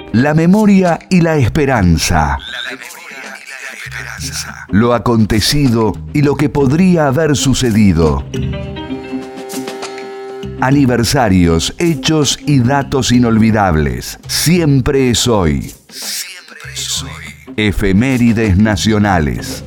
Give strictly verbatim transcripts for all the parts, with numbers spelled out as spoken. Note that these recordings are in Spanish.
La memoria y la esperanza. La memoria y la esperanza. Lo acontecido y lo que podría haber sucedido. Aniversarios, hechos y datos inolvidables. Siempre es hoy. Siempre es hoy. Efemérides nacionales.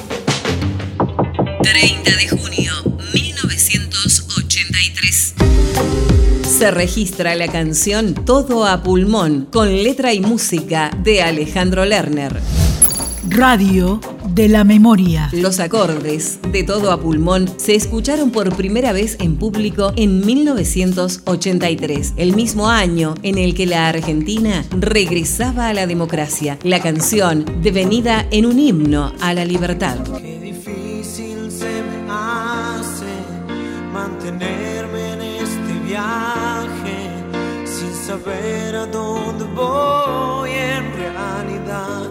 treinta de junio mil novecientos ochenta y tres. Se registra la canción Todo a pulmón, con letra y música de Alejandro Lerner. Radio de la memoria. Los acordes de Todo a pulmón se escucharon por primera vez en público en mil novecientos ochenta y tres, el mismo año en el que la Argentina regresaba a la democracia. La canción devenida en un himno a la libertad. Qué difícil se me hace mantenerme en este viaje sin saber a dónde voy en realidad.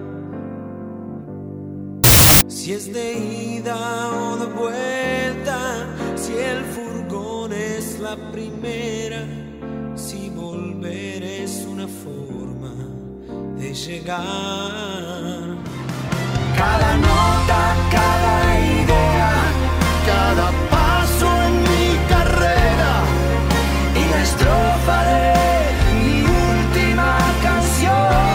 Si es de ida o de vuelta, si el furgón es la primera, si volver es una forma de llegar. Cada nota, cada idea, cada paso en mi carrera y la estrofa de mi última canción.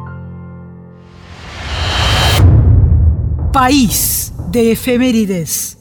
País de efemérides.